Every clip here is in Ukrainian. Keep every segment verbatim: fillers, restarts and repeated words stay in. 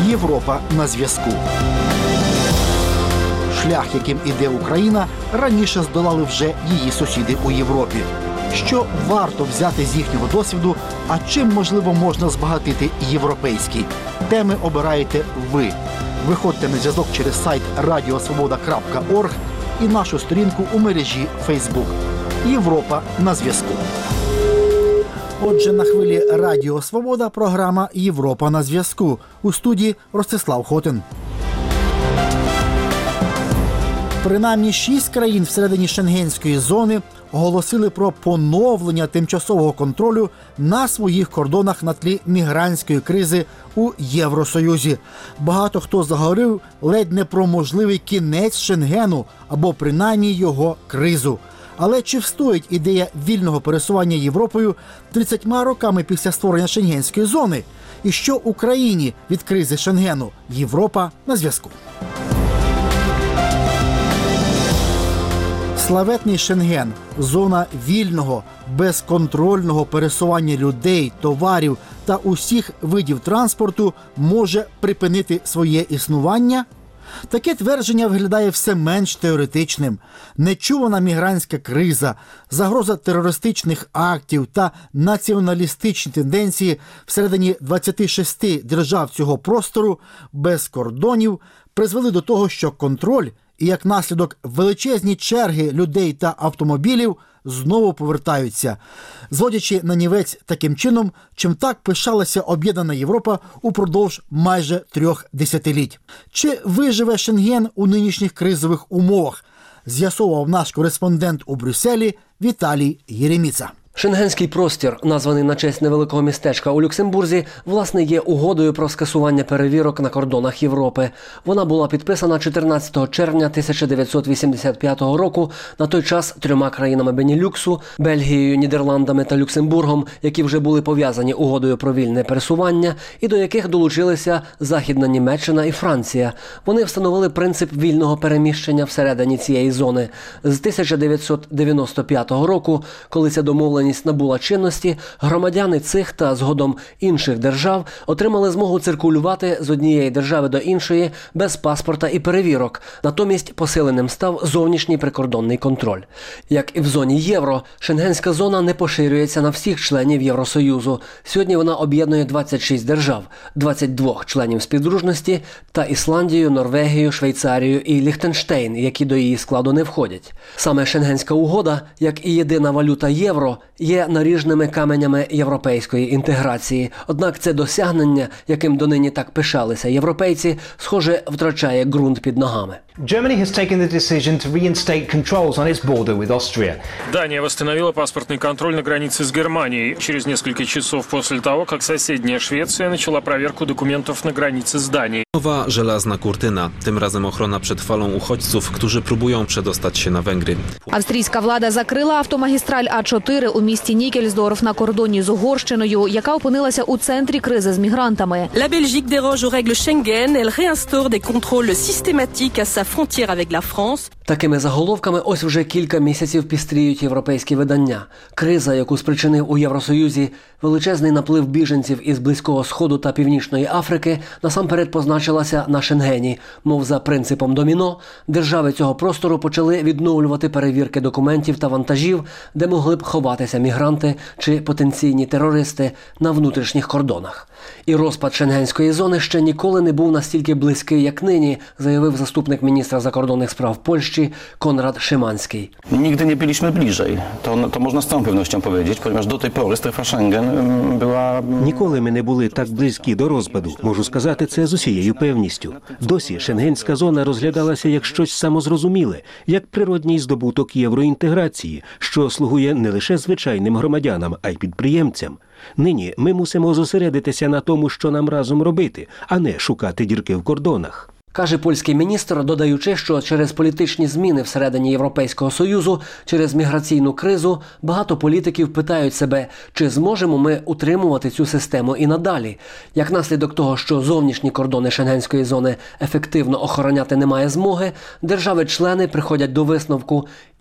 Європа на зв'язку. Шлях, яким іде Україна, раніше здолали вже її сусіди у Європі. Що варто взяти з їхнього досвіду, а чим, можливо, можна збагатити європейський? Теми обираєте ви. Виходьте на зв'язок через сайт радіо свобода крапка орг і нашу сторінку у мережі Фейсбук. Європа на зв'язку. Отже, на хвилі Радіо Свобода програма «Європа на зв'язку». У студії Ростислав Хотин. Принаймні шість країн всередині Шенгенської зони оголосили про поновлення тимчасового контролю на своїх кордонах на тлі мігрантської кризи у Євросоюзі. Багато хто заговорив ледь не про можливий кінець Шенгену або принаймні його кризу. Але чи встоїть ідея вільного пересування Європою тридцятьма роками після створення Шенгенської зони? І що Україні від кризи Шенгену? Європа на зв'язку. Славетний Шенген – зона вільного, безконтрольного пересування людей, товарів та усіх видів транспорту може припинити своє існування? Таке твердження виглядає все менш теоретичним. Нечувана мігрантська криза, загроза терористичних актів та націоналістичні тенденції всередині двадцяти шести держав цього простору без кордонів призвели до того, що контроль і, як наслідок, величезні черги людей та автомобілів знову повертаються, зводячи нанівець таким чином, чим так пишалася об'єднана Європа упродовж майже трьох десятиліть. Чи виживе Шенген у нинішніх кризових умовах? З'ясовував наш кореспондент у Брюсселі Віталій Єреміца. Шенгенський простір, названий на честь невеликого містечка у Люксембурзі, власне, є угодою про скасування перевірок на кордонах Європи. Вона була підписана чотирнадцятого червня тисяча дев'ятсот вісімдесят п'ятого року, на той час трьома країнами Бенілюксу – Бельгією, Нідерландами та Люксембургом, які вже були пов'язані угодою про вільне пересування, і до яких долучилися Західна Німеччина і Франція. Вони встановили принцип вільного переміщення всередині цієї зони. З тисяча дев'ятсот дев'яносто п'ятого року, коли ця домовленість набула чинності, громадяни цих та згодом інших держав отримали змогу циркулювати з однієї держави до іншої без паспорта і перевірок. Натомість посиленим став зовнішній прикордонний контроль. Як і в зоні євро, Шенгенська зона не поширюється на всіх членів Євросоюзу. Сьогодні вона об'єднує двадцять шість держав, двадцять два членів співдружності та Ісландію, Норвегію, Швейцарію і Ліхтенштейн, які до її складу не входять. Саме Шенгенська угода, як і єдина валюта євро, є наріжними каменями європейської інтеграції. Однак це досягнення, яким донині так пишалися європейці, схоже, втрачає ґрунт під ногами. Germany has taken the decision to reinstate controls on its border with Austria. Дания восстановила паспортный контроль на границе с Германией через несколько часов после того, как соседняя Швеция начала проверку документов на granicy z Danii. Nowa żelazna kurtyna. Tym razem ochrona przed falą uchodźców, którzy próbują przedostać się na Węgry. Австрійська влада закрила автомагістраль А чотири у місті Нікельсдорф на кордоні з Угорщиною, яка опинилася у центрі кризи з мігрантами. La Belgique déroge aux règles Schengen, elle réinstaure des contrôles systématiques à sa frontière avec la France. Такими заголовками ось вже кілька місяців пістріють європейські видання. Криза, яку спричинив у Євросоюзі величезний наплив біженців із Близького Сходу та Північної Африки, насамперед позначилася на Шенгені. Мов за принципом доміно, держави цього простору почали відновлювати перевірки документів та вантажів, де могли б ховатися мігранти чи потенційні терористи на внутрішніх кордонах. І розпад Шенгенської зони ще ніколи не був настільки близький, як нині, заявив заступник міністра закордонних справ Польщі Konrad Szymański. Nigdy nie byliśmy bliżej. To, to można z całą pewnością powiedzieć, ponieważ do tej pory strefa Schengen była... Ніколи ми не були так близькі до розпаду. Можу сказати це з усією певністю. Досі Шенгенська зона розглядалася як щось самозрозуміле, як природній здобуток євроінтеграції, що слугує не лише звичайним громадянам, а й підприємцям. Нині ми мусимо зосередитися на тому, що нам разом робити, а не шукати дірки в кордонах. Каже польський міністр, додаючи, що через політичні зміни всередині Європейського Союзу, через міграційну кризу, багато політиків питають себе, чи зможемо ми утримувати цю систему і надалі. Як наслідок того, що зовнішні кордони Шенгенської зони ефективно охороняти немає змоги, держави-члени приходять до висновку: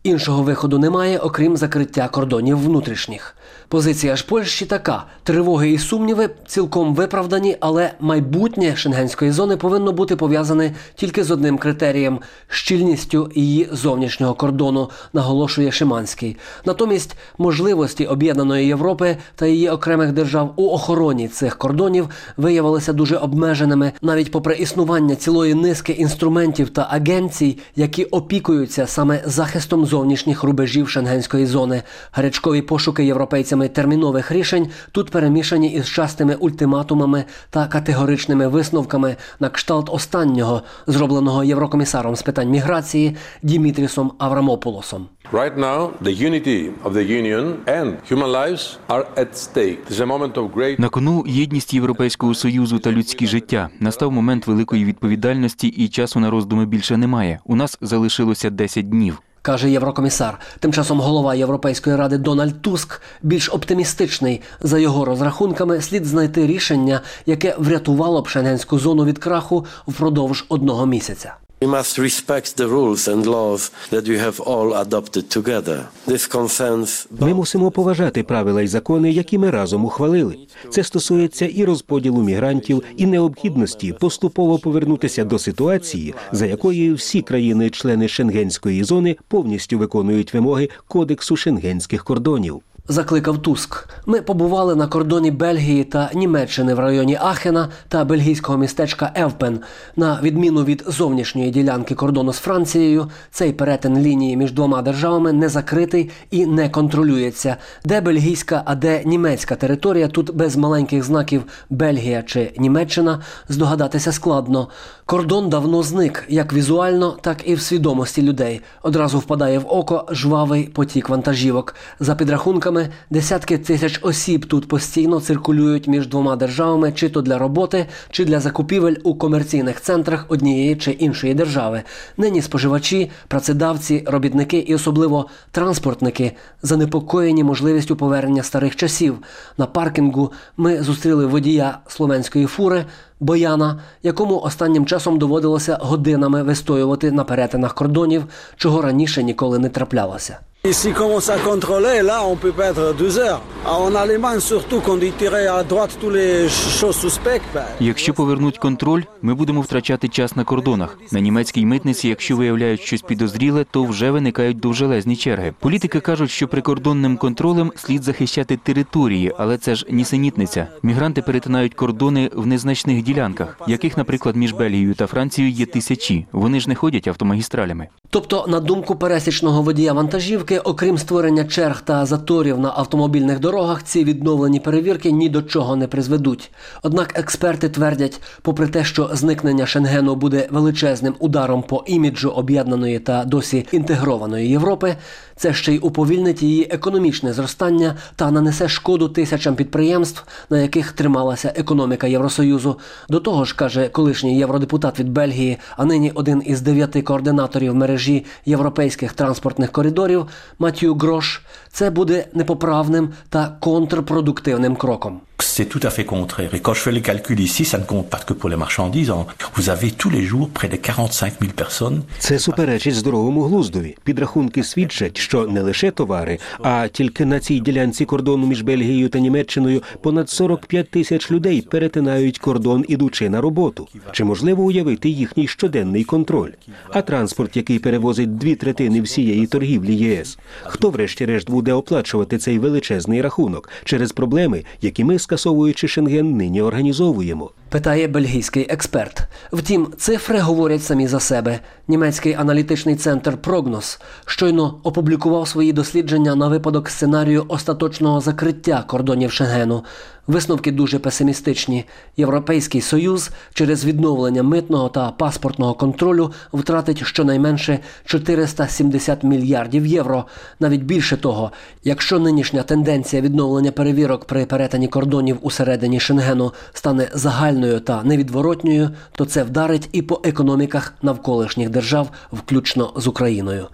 Іншого виходу немає, окрім закриття кордонів внутрішніх. Позиція ж Польщі така. Тривоги і сумніви цілком виправдані, але майбутнє шенгенської зони повинно бути пов'язане тільки з одним критерієм – щільністю її зовнішнього кордону, наголошує Шиманський. Натомість можливості Об'єднаної Європи та її окремих держав у охороні цих кордонів виявилися дуже обмеженими, навіть попри існування цілої низки інструментів та агенцій, які опікуються саме захистом зовнішніх рубежів шенгенської зони. Гарячкові пошуки європейцями термінових рішень тут перемішані із частими ультиматумами та категоричними висновками на кшталт останнього, зробленого єврокомісаром з питань міграції Дімітрісом Аврамопулосом. Right now, the unity of the Union and human lives are at stake. This is a moment of great... На кону єдність Європейського Союзу та людські життя. Настав момент великої відповідальності і часу на роздуми більше немає. У нас залишилося десять днів. Каже єврокомісар. Тим часом голова Європейської ради Дональд Туск більш оптимістичний. За його розрахунками, слід знайти рішення, яке врятувало б шенгенську зону від краху впродовж одного місяця. We must respect the rules and laws that we have all adopted together. This concerns... Ми мусимо поважати правила і закони, які ми разом ухвалили. Це стосується і розподілу мігрантів, і необхідності поступово повернутися до ситуації, за якою всі країни-члени шенгенської зони повністю виконують вимоги Кодексу шенгенських кордонів. Закликав Туск. Ми побували на кордоні Бельгії та Німеччини в районі Ахена та бельгійського містечка Евпен. На відміну від зовнішньої ділянки кордону з Францією, цей перетин лінії між двома державами не закритий і не контролюється. Де бельгійська, а де німецька територія, тут без маленьких знаків Бельгія чи Німеччина здогадатися складно. Кордон давно зник, як візуально, так і в свідомості людей. Одразу впадає в око жвавий потік вантажівок. За підрахунками, десятки тисяч осіб тут постійно циркулюють між двома державами, чи то для роботи, чи для закупівель у комерційних центрах однієї чи іншої держави. Нині споживачі, працедавці, робітники і особливо транспортники занепокоєні можливістю повернення старих часів. На паркінгу ми зустріли водія словенської фури Бояна, якому останнім часом доводилося годинами вистоювати на перетинах кордонів, чого раніше ніколи не траплялося. S'ils commencent à contrôler, là, on peut perdre douze heures. En Allemagne, surtout, quand ils tiraient à droite tous les choses suspectes. Якщо повернуть контроль, ми будемо втрачати час на кордонах. На німецькій митниці, якщо виявляють щось підозріле, то вже виникають довжелезні черги. Політики кажуть, що прикордонним контролем слід захищати території, але це ж нісенітниця. Мігранти перетинають кордони в незначних ділянках, яких, наприклад, між Бельгією та Францією є тисячі. Вони ж не ходять автомагістралями. Тобто, на думку пересічного водія вантажівки, окрім створення черг та заторів на автомобільних дорогах, ці відновлені перевірки ні до чого не призведуть. Однак експерти твердять, попри те, що зникнення Шенгену буде величезним ударом по іміджу об'єднаної та досі інтегрованої Європи, це ще й уповільнить її економічне зростання та нанесе шкоду тисячам підприємств, на яких трималася економіка Євросоюзу. До того ж, каже колишній євродепутат від Бельгії, а нині один із дев'яти координаторів мережі європейських транспортних коридорів, Матью Грош, це буде непоправним та контрпродуктивним кроком. C'est tout à fait contraire. Et quand je fais les calculs ici, ça ne compte pas que pour les marchandises. Vous avez tous les jours près de quarante-cinq mille personnes. Це суперечить здоровому глуздові. Підрахунки свідчать, що не лише товари, а тільки на цій ділянці кордону між Бельгією та Німеччиною понад сорок п'ять тисяч людей перетинають кордон, ідучи на роботу. Чи можливо уявити їхній щоденний контроль? А транспорт, який перевозить дві третини всієї торгівлі ЄС? Хто врешті-решт буде оплачувати цей величезний рахунок через проблеми, які ми, скасовуючи Шенген, нині організовуємо? Питає бельгійський експерт. Втім, цифри говорять самі за себе. Німецький аналітичний центр «Прогнос» щойно опублікував свої дослідження на випадок сценарію остаточного закриття кордонів Шенгену. Висновки дуже песимістичні. Європейський Союз через відновлення митного та паспортного контролю втратить щонайменше чотириста сімдесят мільярдів євро. Навіть більше того, якщо нинішня тенденція відновлення перевірок при перетині кордонів усередині Шенгену стане загальною та невідворотньою, то це вдарить і по економіках навколишніх держав, включно з Україною.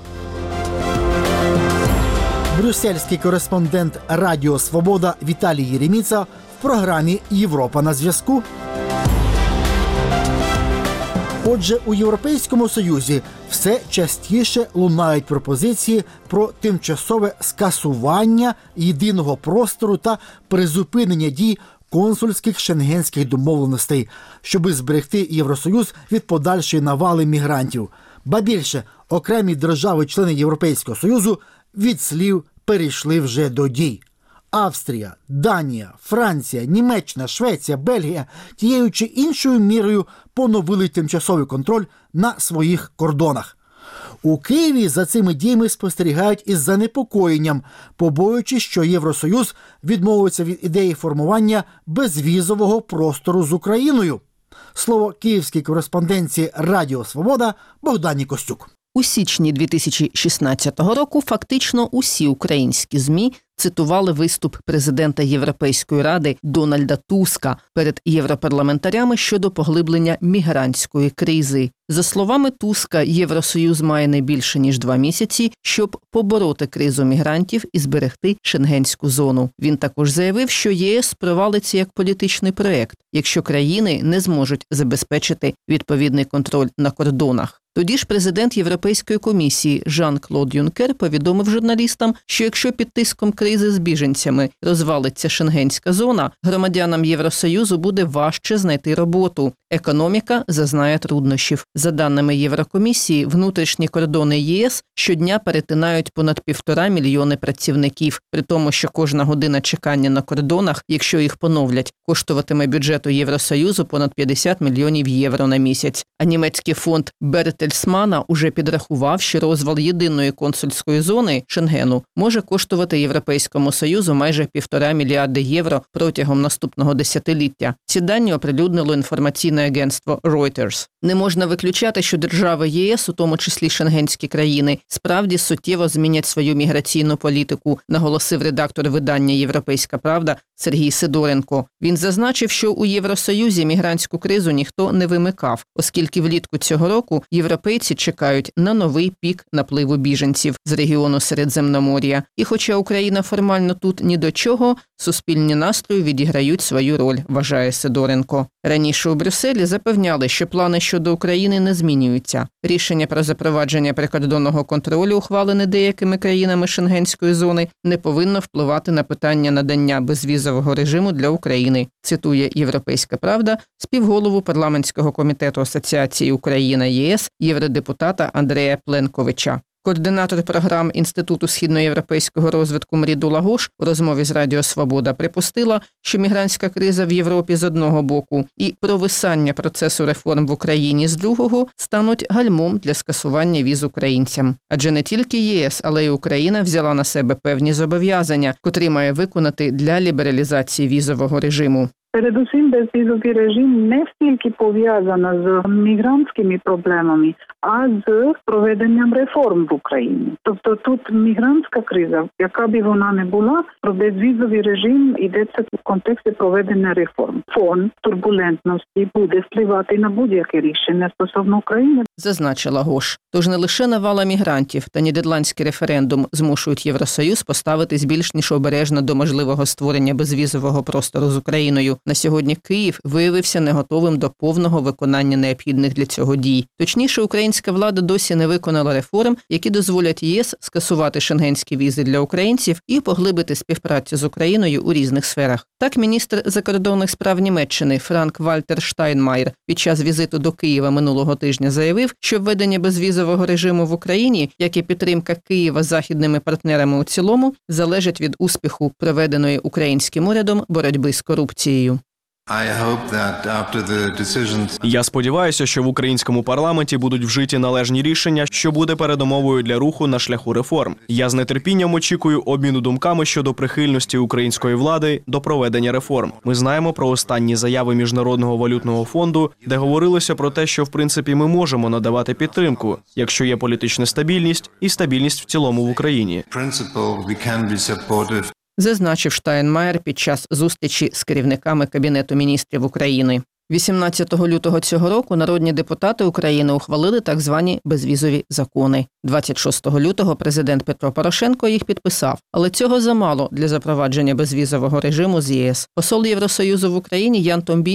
Брюссельський кореспондент Радіо Свобода Віталій Єреміца в програмі «Європа на зв'язку». Отже, у Європейському Союзі все частіше лунають пропозиції про тимчасове скасування єдиного простору та призупинення дій консульських шенгенських домовленостей, щоби зберегти Євросоюз від подальшої навали мігрантів. Ба більше, окремі держави-члени Європейського Союзу від слів перейшли вже до дій. Австрія, Данія, Франція, Німеччина, Швеція, Бельгія тією чи іншою мірою поновили тимчасовий контроль на своїх кордонах. У Києві за цими діями спостерігають із занепокоєнням, побоюючись, що Євросоюз відмовиться від ідеї формування безвізового простору з Україною. Слово київській кореспонденції Радіо Свобода Богдані Костюк. У січні дві тисячі шістнадцятого року фактично усі українські ЗМІ цитували виступ президента Європейської ради Дональда Туска перед європарламентарями щодо поглиблення мігрантської кризи. За словами Туска, Євросоюз має не більше ніж два місяці, щоб побороти кризу мігрантів і зберегти шенгенську зону. Він також заявив, що ЄС провалиться як політичний проєкт, якщо країни не зможуть забезпечити відповідний контроль на кордонах. Тоді ж президент Європейської комісії Жан-Клод Юнкер повідомив журналістам, що якщо під тиском кризи з біженцями розвалиться шенгенська зона, громадянам Євросоюзу буде важче знайти роботу. Економіка зазнає труднощів. За даними Єврокомісії, внутрішні кордони ЄС щодня перетинають понад півтора мільйони працівників, при тому, що кожна година чекання на кордонах, якщо їх поновлять, коштуватиме бюджету Євросоюзу понад п'ятдесят мільйонів євро на місяць. А німецький фонд Бертельсмана уже підрахував, що розвал єдиної консульської зони Шенгену може коштувати Європейському Союзу майже півтора мільярди євро протягом наступного десятиліття. Ці дані оприлюднило інформаційне агентство Reuters. Не можна виключати, що держави ЄС, у тому числі шенгенські країни, справді суттєво змінять свою міграційну політику, наголосив редактор видання «Європейська правда» Сергій Сидоренко. Він зазначив, що у Євросоюзі мігрантську кризу ніхто не вимикав, оскільки влітку цього року європейці чекають на новий пік напливу біженців з регіону Середземномор'я. І хоча Україна формально тут ні до чого, суспільні настрої відіграють свою роль, вважає Сидоренко. Раніше у Брюсселі запевняли, що плани щодо України не змінюються. Рішення про запровадження прикордонного контролю, ухвалене деякими країнами Шенгенської зони, не повинно впливати на питання надання безвізового режиму для України, цитує «Європейська правда» співголову парламентського комітету Асоціації Україна-ЄС євродепутата Андрея Пленковича. Координатор програм Інституту східноєвропейського розвитку Мрідула Гош у розмові з Радіо Свобода припустила, що мігрантська криза в Європі з одного боку і провисання процесу реформ в Україні з другого стануть гальмом для скасування віз українцям. Адже не тільки ЄС, але й Україна взяла на себе певні зобов'язання, котрі має виконати для лібералізації візового режиму. Передусім, безвізовий режим не стільки пов'язано з мігрантськими проблемами, а з проведенням реформ в Україні. Тобто тут мігрантська криза, яка б вона не була, про безвізовий режим йдеться в контексті проведення реформ. Фон турбулентності буде впливати на будь-яке рішення стосовно України, зазначила Гош. Тож не лише навала мігрантів та нідерландський референдум змушують Євросоюз поставитись більш ніж обережно до можливого створення безвізового простору з Україною. На сьогодні Київ виявився не готовим до повного виконання необхідних для цього дій. Точніше, українська влада досі не виконала реформ, які дозволять ЄС скасувати шенгенські візи для українців і поглибити співпрацю з Україною у різних сферах. Так, міністр закордонних справ Німеччини Франк-Вальтер Штайнмаєр під час візиту до Києва минулого тижня заявив, що введення безвізового режиму в Україні, як і підтримка Києва західними партнерами у цілому, залежить від успіху проведеної українським урядом боротьби з корупцією. Я сподіваюся, що в українському парламенті будуть вжиті належні рішення, що буде передумовою для руху на шляху реформ. Я з нетерпінням очікую обміну думками щодо прихильності української влади до проведення реформ. Ми знаємо про останні заяви Міжнародного валютного фонду, де говорилося про те, що в принципі ми можемо надавати підтримку, якщо є політична стабільність і стабільність в цілому в Україні. Зазначив Штайнмаєр під час зустрічі з керівниками Кабінету міністрів України. вісімнадцятого лютого цього року народні депутати України ухвалили так звані безвізові закони. двадцять шостого лютого президент Петро Порошенко їх підписав. Але цього замало для запровадження безвізового режиму з ЄС. Посол Євросоюзу в Україні Ян Томбінський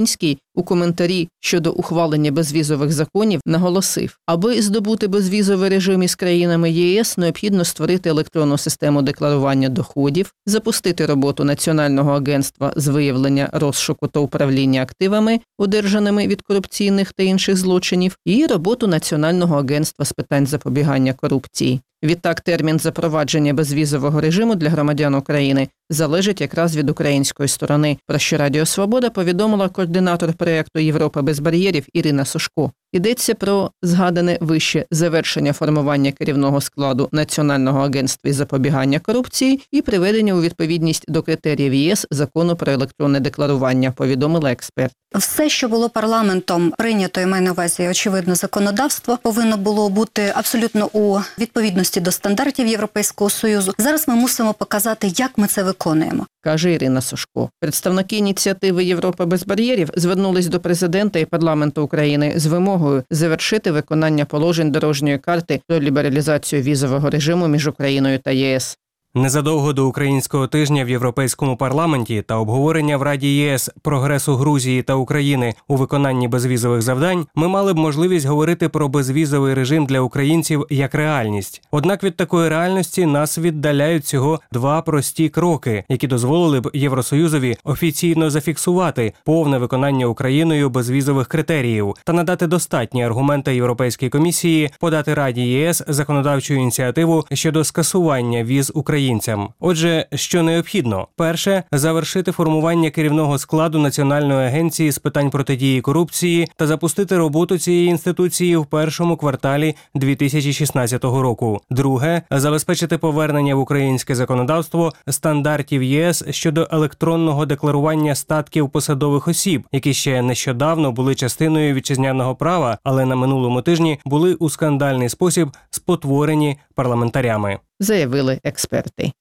У коментарі щодо ухвалення безвізових законів наголосив, аби здобути безвізовий режим із країнами ЄС, необхідно створити електронну систему декларування доходів, запустити роботу Національного агентства з виявлення, розшуку та управління активами, одержаними від корупційних та інших злочинів, і роботу Національного агентства з питань запобігання корупції. Відтак, термін запровадження безвізового режиму для громадян України залежить якраз від української сторони, про що Радіо Свобода повідомила координатор проєкту «Європа без бар'єрів» Ірина Сушко. Йдеться про згадане вище завершення формування керівного складу Національного агентства із запобігання корупції і приведення у відповідність до критеріїв ЄС закону про електронне декларування, повідомила експерт. Все, що було парламентом прийнято, і маю на увазі, очевидно, законодавство, повинно було бути абсолютно у відповідності до стандартів Європейського Союзу. Зараз ми мусимо показати, як ми це виконуємо. Каже Ірина Сушко. Представники ініціативи «Європа без бар'єрів» звернулись до президента і парламенту України з вимогою завершити виконання положень дорожньої карти про лібералізацію візового режиму між Україною та ЄС. Незадовго до українського тижня в Європейському парламенті та обговорення в Раді ЄС прогресу Грузії та України у виконанні безвізових завдань ми мали б можливість говорити про безвізовий режим для українців як реальність. Однак від такої реальності нас віддаляють всього два прості кроки, які дозволили б Євросоюзові офіційно зафіксувати повне виконання Україною безвізових критеріїв та надати достатні аргументи Європейській комісії подати Раді ЄС законодавчу ініціативу щодо скасування віз Українцям. Отже, що необхідно? Перше – завершити формування керівного складу Національної агенції з питань протидії корупції та запустити роботу цієї інституції в першому кварталі дві тисячі шістнадцятого року. Друге – забезпечити повернення в українське законодавство стандартів ЄС щодо електронного декларування статків посадових осіб, які ще нещодавно були частиною вітчизняного права, але на минулому тижні були у скандальний спосіб спотворені парламентарями. Заявили експерти.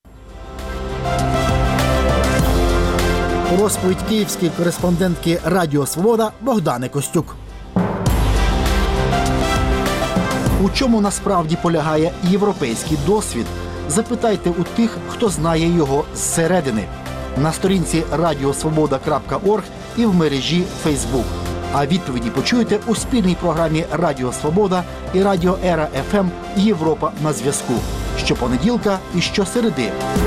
Розповідь київської кореспондентки Радіо Свобода Богдани Костюк. У чому насправді полягає європейський досвід? Запитайте у тих, хто знає його зсередини. На сторінці радіосвобода крапка орг і в мережі Фейсбук. А відповіді почуєте у спільній програмі Радіо Свобода і Радіо Ера еф ем «Європа на зв'язку» щопонеділка і щосереди.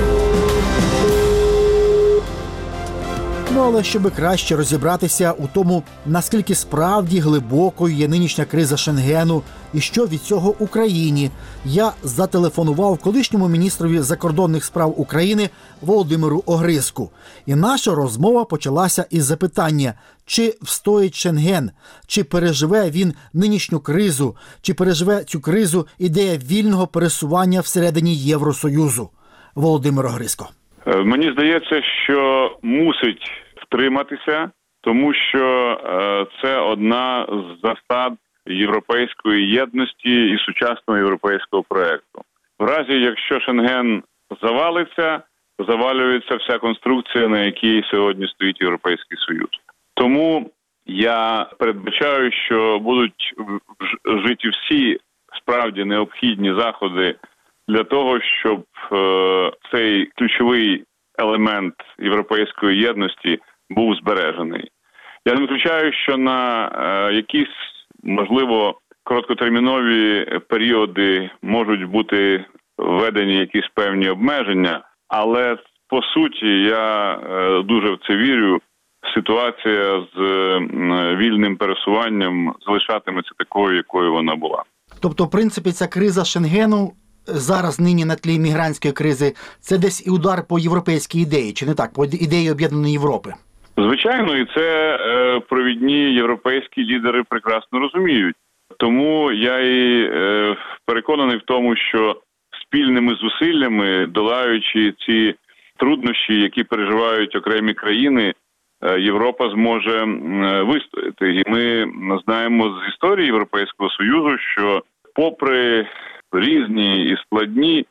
Ну, але щоб краще розібратися у тому, наскільки справді глибокою є нинішня криза Шенгену і що від цього Україні, я зателефонував колишньому міністрові закордонних справ України Володимиру Огризку. І наша розмова почалася із запитання, чи встоїть Шенген, чи переживе він нинішню кризу, чи переживе цю кризу ідея вільного пересування всередині Євросоюзу. Володимир Огризко. Мені здається, що мусить втриматися, тому що е, це одна з засад європейської єдності і сучасного європейського проекту. В разі, якщо Шенген завалиться, завалюється вся конструкція, на якій сьогодні стоїть Європейський Союз. Тому я передбачаю, що будуть вжиті всі справді необхідні заходи для того, щоб е, цей ключовий елемент європейської єдності був збережений. Я не виключаю, що на е, якісь, можливо, короткотермінові періоди можуть бути введені якісь певні обмеження, але по суті я е, дуже в це вірю. Ситуація з е, вільним пересуванням залишатиметься такою, якою вона була. Тобто, в принципі, ця криза Шенгену зараз нині на тлі мігрантської кризи – це десь і удар по європейській ідеї, чи не так, по ідеї об'єднаної Європи? Звичайно, і це е, провідні європейські лідери прекрасно розуміють. Тому я і е, переконаний в тому, що спільними зусиллями, долаючи ці труднощі, які переживають окремі країни, е, Європа зможе е, вистояти. І ми знаємо з історії Європейського Союзу, що попри різні і складні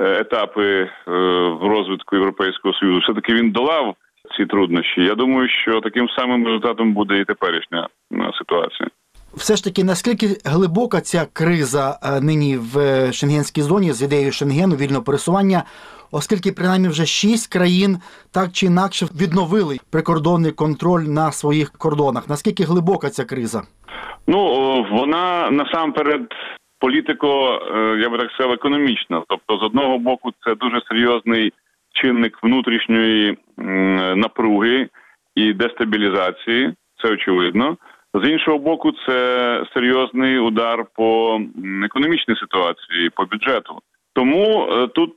етапи в розвитку Європейського Союзу, все-таки він долав ці труднощі. Я думаю, що таким самим результатом буде і теперішня ситуація. все ж таки, наскільки глибока ця криза нині в шенгенській зоні з ідеєю Шенгену, вільного пересування, оскільки принаймні вже шість країн так чи інакше відновили прикордонний контроль на своїх кордонах. Наскільки глибока ця криза? Ну, вона насамперед політико, я би так сказав, економічна. Тобто, з одного боку, це дуже серйозний чинник внутрішньої напруги і дестабілізації, це очевидно. З іншого боку, це серйозний удар по економічній ситуації, по бюджету. Тому тут,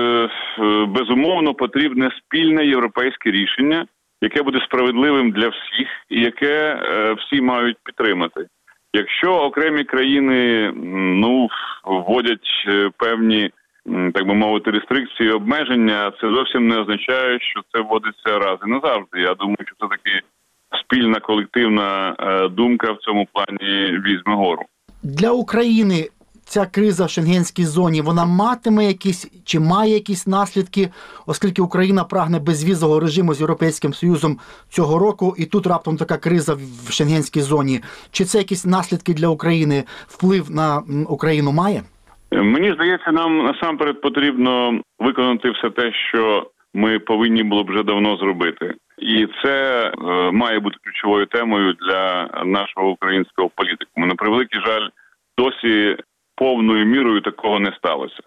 безумовно, потрібне спільне європейське рішення, яке буде справедливим для всіх і яке всі мають підтримати. Якщо окремі країни, ну, вводять певні, так би мовити, рестрикції, обмеження, це зовсім не означає, що це вводиться раз і назавжди. Я думаю, що це таки спільна колективна думка в цьому плані візьме гору. Для України ця криза в шенгенській зоні, вона матиме якісь, чи має якісь наслідки, оскільки Україна прагне безвізового режиму з Європейським Союзом цього року, і тут раптом така криза в шенгенській зоні. Чи це якісь наслідки для України, вплив на Україну має? Мені здається, нам насамперед потрібно виконати все те, що ми повинні було б вже давно зробити. І це е, має бути ключовою темою для нашого українського політику. На превеликий жаль, досі повною мірою такого не сталося.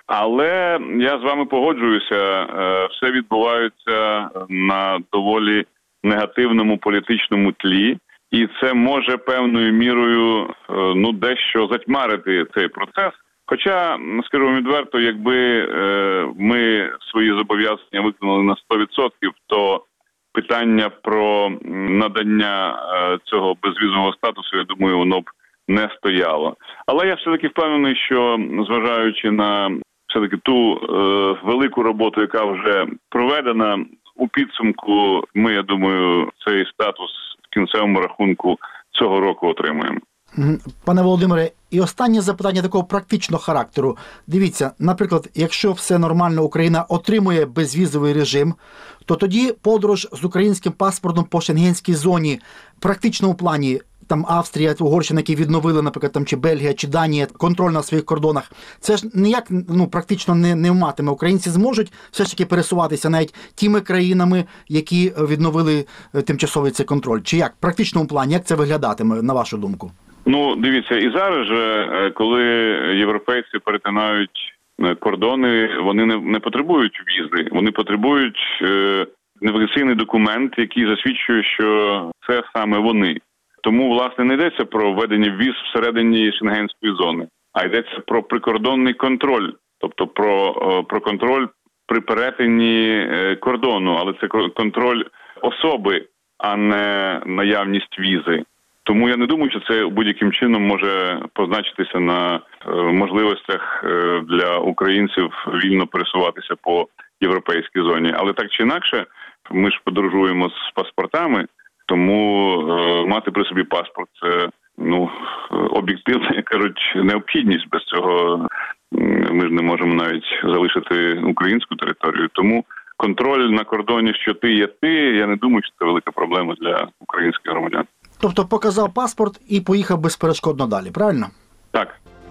Але я з вами погоджуюся, е, все відбувається на доволі негативному політичному тлі. І це може певною мірою е, ну, дещо затьмарити цей процес. Хоча, скажу відверто, якби е, ми свої зобов'язання виконали на сто відсотків, то питання про надання е, цього безвізового статусу, я думаю, воно б не стояло. Але я все-таки впевнений, що, зважаючи на все-таки ту е, велику роботу, яка вже проведена, у підсумку ми, я думаю, цей статус в кінцевому рахунку цього року отримаємо. Пане Володимире, і останнє запитання такого практичного характеру. Дивіться, наприклад, якщо все нормально, Україна отримує безвізовий режим, то тоді подорож з українським паспортом по шенгенській зоні в практичному плані, там Австрія, Угорщина, які відновили, наприклад, там чи Бельгія, чи Данія, контроль на своїх кордонах, це ж ніяк ну, практично не, не матиме. Українці зможуть все ж таки пересуватися навіть тими країнами, які відновили тимчасовий цей контроль. Чи як? В практичному плані, як це виглядатиме, на вашу думку? Ну, дивіться, і зараз же, коли європейці перетинають кордони, вони не, не потребують візи, вони потребують е, ідентифікаційний документ, який засвідчує, що це саме вони. Тому, власне, не йдеться про введення віз всередині шенгенської зони, а йдеться про прикордонний контроль, тобто про, про контроль при перетині кордону, але це контроль особи, а не наявність візи. Тому я не думаю, що це будь-яким чином може позначитися на можливостях для українців вільно пересуватися по європейській зоні. Але так чи інакше, ми ж подорожуємо з паспортами, тому е, мати при собі паспорт – це ну, об'єктивна, як кажуть, необхідність. Без цього ми ж не можемо навіть залишити українську територію. Тому контроль на кордоні, що ти є ти, я не думаю, що це велика проблема для українських громадян. Тобто показав паспорт і поїхав безперешкодно далі, правильно? Так.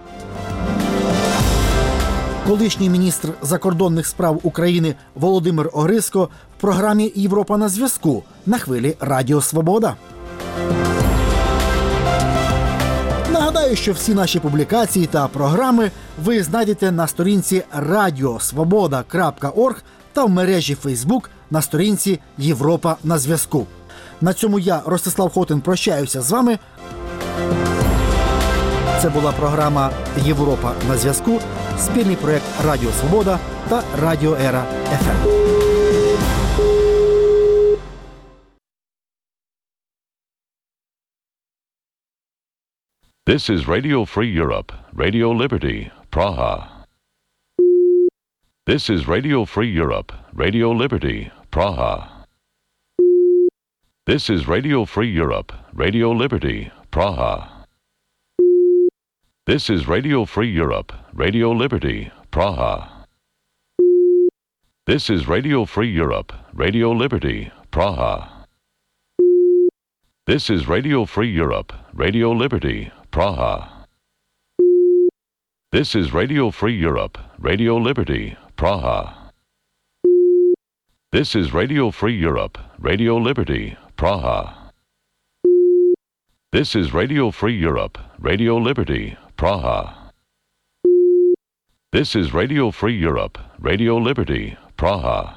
Колишній міністр закордонних справ України Володимир Огриско в програмі «Європа на зв'язку» на хвилі Радіо Свобода. Нагадаю, що всі наші публікації та програми ви знайдете на сторінці радіосвобода крапка орг та в мережі Фейсбук на сторінці «Європа на зв'язку». На цьому я, Ростислав Хотин, прощаюся з вами. Це була програма «Європа на зв'язку», спільний проєкт Радіо Свобода та Радіо Ера еф ем. This is Radio Free Europe, Radio Liberty, Praha. This is Radio Free Europe, Radio Liberty, Praha. This is Radio Free Europe, Radio Liberty, Praha. This is Radio Free Europe, Radio Liberty, Praha. This is Radio Free Europe, Radio Liberty, Praha. This is Radio Free Europe, Radio Liberty, Praha. This is Radio Free Europe, Radio Liberty, Praha. This is Radio Free Europe, Radio Liberty, Praha. This is Radio Free Europe, Radio Liberty, Praha. This is Radio Free Europe, Radio Liberty, Praha.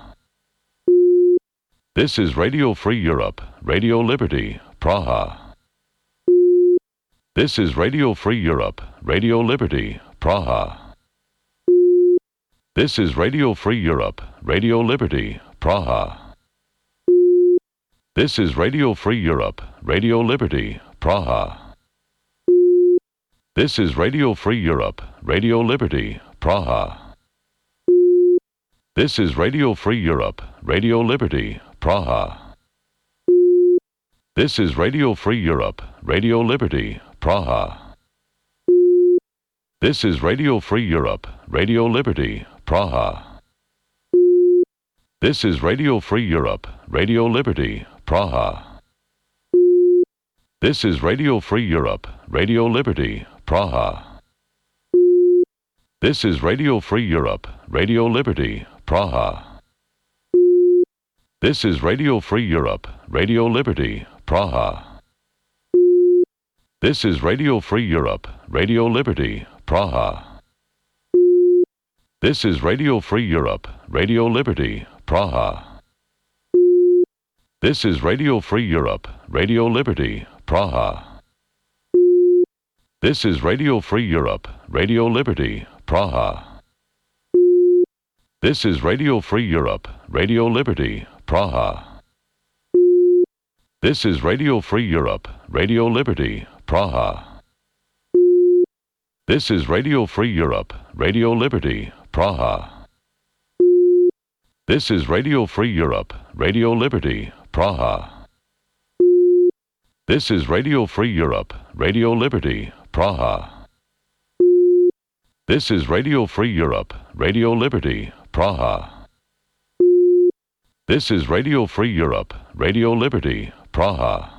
This is Radio Free Europe, Radio Liberty, Praha. This is Radio Free Europe, Radio Liberty, Praha. This is Radio Free Europe, Radio Liberty, Praha. This is Radio Free Europe, Radio Liberty, Praha. This is Radio Free Europe, Radio Liberty, Praha. This is Radio Free Europe, Radio Liberty, Praha. This is Radio Free Europe, Radio Liberty, Praha. This is Radio Free Europe, Radio Liberty, Praha. This is Radio Free Europe, Radio Liberty, Praha. This is Radio Free Europe, Radio Liberty, Praha. This is Radio Free Europe, Radio Liberty, Praha. This is Radio Free Europe, Radio Liberty, Praha. This is Radio Free Europe, Radio Liberty, Praha. This is Radio Free Europe, Radio Liberty, Praha. This is Radio Free Europe, Radio Liberty, Praha. This is Radio Free Europe, Radio Liberty, Praha. This is Radio Free Europe, Radio Liberty, Praha. This is Radio Free Europe, Radio Liberty, Praha. This is Radio Free Europe, Radio Liberty, Praha. This is Radio Free Europe, Radio Liberty, Praha. This is Radio Free Europe, Radio Liberty, Praha. This is Radio Free Europe, Radio Liberty, Praha. This is Radio Free Europe, Radio Liberty, Praha.